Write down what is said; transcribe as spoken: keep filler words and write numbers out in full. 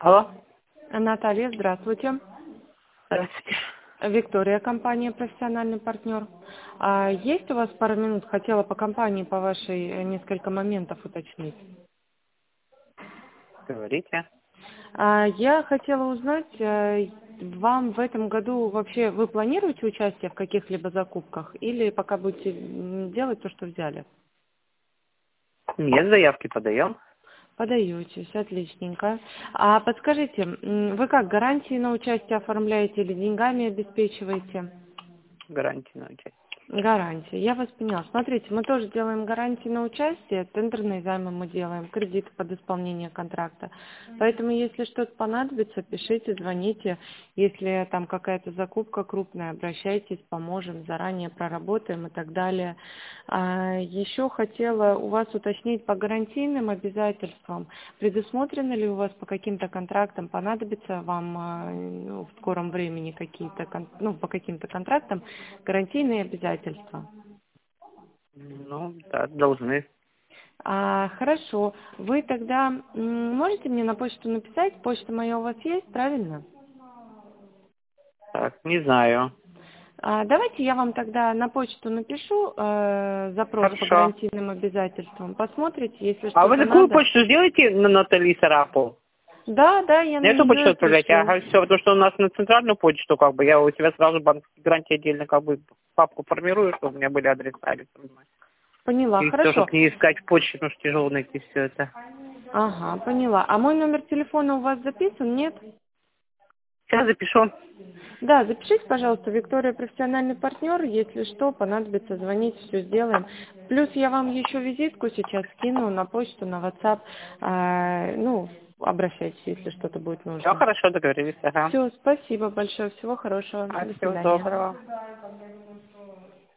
Алло. Наталья, здравствуйте. Здравствуйте. Виктория, компания «Профессиональный партнер». А есть у вас пару минут? Хотела по компании, по вашей, э, несколько моментов уточнить. Говорите. А я хотела узнать, э, вам в этом году вообще вы планируете участие в каких-либо закупках или пока будете м, делать то, что взяли? Нет, заявки подаем. Подаетесь, отличненько. А подскажите, м, вы как, гарантии на участие оформляете или деньгами обеспечиваете? Гарантии на участие. Гарантия. Я вас поняла. Смотрите, мы тоже делаем гарантии на участие, тендерные займы мы делаем, кредиты под исполнение контракта. Поэтому, если что-то понадобится, пишите, звоните. Если там какая-то закупка крупная, обращайтесь, поможем, заранее проработаем и так далее. А, еще хотела у вас уточнить по гарантийным обязательствам. Предусмотрены ли у вас по каким-то контрактам, понадобится вам а, ну, в скором времени какие-то, кон- ну, по каким-то контрактам гарантийные обязательства? Ну, да, должны. А, хорошо. Вы тогда м, можете мне на почту написать? Почта моя у вас есть, правильно? Так, не знаю. А, давайте я вам тогда на почту напишу э, запрос по Хорошо. гарантийным обязательствам. Посмотрите, если А вы что-то какую надо. почту сделаете на Натали Сарапу? Да, да, я На на эту почту нее отправляйте? пишу. Ага, все, потому что у нас на центральную почту, как бы, я у себя сразу банковские гарантии отдельно, как бы, папку формирую, чтобы у меня были адреса электронные. Поняла, И все, хорошо. чтобы не искать в почте, потому что тяжело найти все это. Ага, поняла. А мой номер телефона у вас записан, нет? Сейчас запишу. Да, запишите, пожалуйста, Виктория профессиональный партнер. Если что, понадобится звонить, все сделаем. Плюс я вам еще визитку сейчас скину на почту, на WhatsApp. А, ну, обращайтесь, если что-то будет Все нужно. хорошо, договорились, ага. Все, спасибо большое, всего хорошего. А, До всего свидания. доброго.